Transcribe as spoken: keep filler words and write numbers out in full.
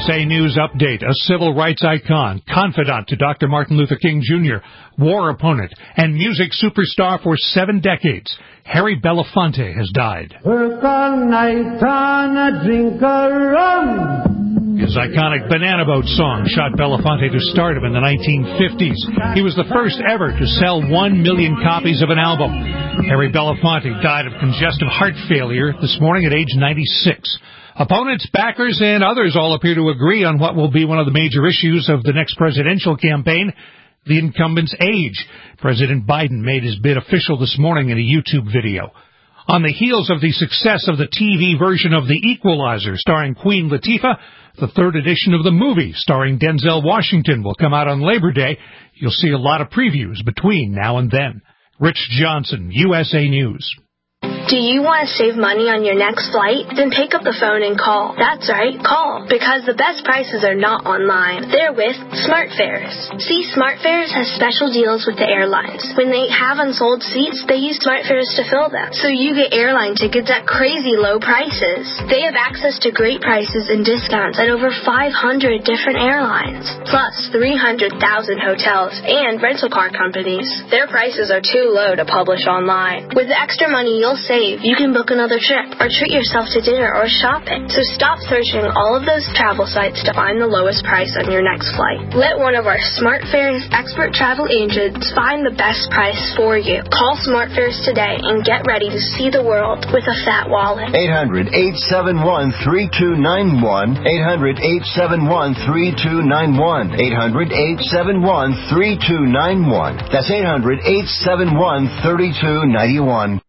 S A News Update. A civil rights icon, confidant to Doctor Martin Luther King Junior, war opponent, and music superstar for seven decades, Harry Belafonte has died. Work all night on a drink of rum. His iconic Banana Boat song shot Belafonte to stardom in the nineteen fifties. He was the first ever to sell one million copies of an album. Harry Belafonte died of congestive heart failure this morning at age ninety-six. Opponents, backers, and others all appear to agree on what will be one of the major issues of the next presidential campaign, the incumbent's age. President Biden made his bid official this morning in a YouTube video. On the heels of the success of the T V version of The Equalizer starring Queen Latifah, the third edition of the movie starring Denzel Washington will come out on Labor Day. You'll see a lot of previews between now and then. Rich Johnson, U S A News. Do you want to save money on your next flight? Then pick up the phone and call. That's right, call. Because the best prices are not online. They're with SmartFares. See, SmartFares has special deals with the airlines. When they have unsold seats, they use SmartFares to fill them. So you get airline tickets at crazy low prices. They have access to great prices and discounts at over five hundred different airlines. Plus three hundred thousand hotels and rental car companies. Their prices are too low to publish online. With the extra money you'll save, you can book another trip or treat yourself to dinner or shopping. So stop searching all of those travel sites to find the lowest price on your next flight. Let one of our SmartFares expert travel agents find the best price for you. Call SmartFares today and get ready to see the world with a fat wallet. eight hundred, eight seven one, three two nine one. eight hundred, eight seven one, three two nine one. eight hundred, eight seven one, three two nine one. That's eight hundred, eight seven one, three two nine one.